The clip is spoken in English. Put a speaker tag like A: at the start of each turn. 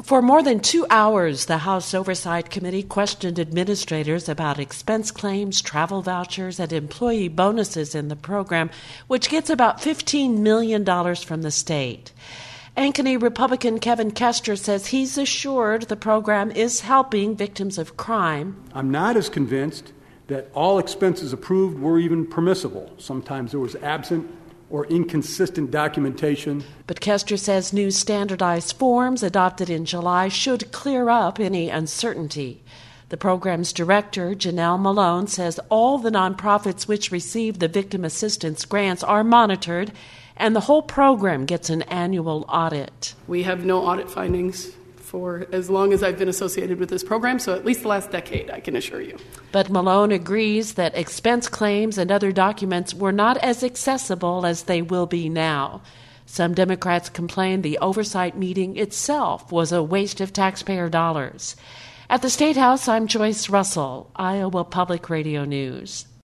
A: For more than 2 hours, the House Oversight Committee questioned administrators about expense claims, travel vouchers, and employee bonuses in the program, which gets about $15 million from the state. Ankeny Republican Kevin Kester says he's assured the program is helping victims of crime.
B: I'm not as convinced that all expenses approved were even permissible. Sometimes there was absent or inconsistent documentation.
A: But Kester says new standardized forms adopted in July should clear up any uncertainty. The program's director, Janelle Malone, says all the nonprofits which receive the victim assistance grants are monitored, and the whole program gets an annual audit.
C: We have no audit findings for as long as I've been associated with this program, so at least the last decade, I can assure you.
A: But Malone agrees that expense claims and other documents were not as accessible as they will be now. Some Democrats complained the oversight meeting itself was a waste of taxpayer dollars. At the State House, I'm Joyce Russell, Iowa Public Radio News.